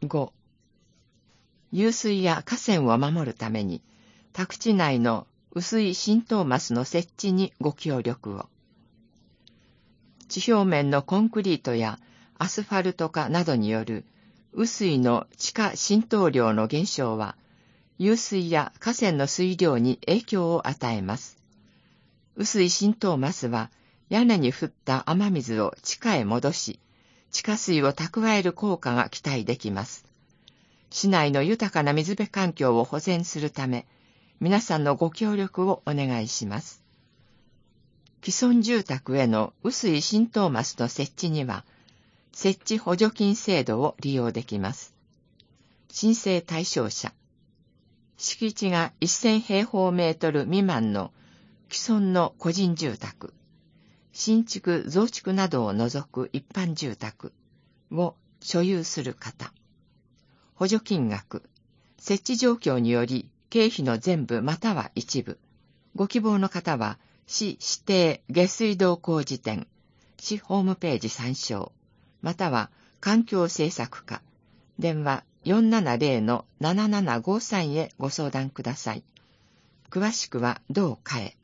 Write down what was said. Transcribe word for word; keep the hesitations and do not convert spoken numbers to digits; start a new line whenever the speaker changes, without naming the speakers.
ご、湧水や河川を守るために、宅地内の雨水浸透マスの設置にご協力を。地表面のコンクリートやアスファルト化などによる雨水の地下浸透量の減少は、湧水や河川の水量に影響を与えます。雨水浸透マスは、屋根に降った雨水を地下へ戻し、地下水を蓄える効果が期待できます。市内の豊かな水辺環境を保全するため、皆さんのご協力をお願いします。既存住宅への雨水浸透マスの設置には、設置補助金制度を利用できます。申請対象者。敷地がせん平方メートル未満の既存の個人住宅、新築増築などを除く一般住宅を所有する方。補助金額、設置状況により経費の全部または一部。ご希望の方は、市指定下水道工事店、市ホームページ参照、または環境政策課、電話 よんななゼロのななななごさん へご相談ください。詳しくは同課へ。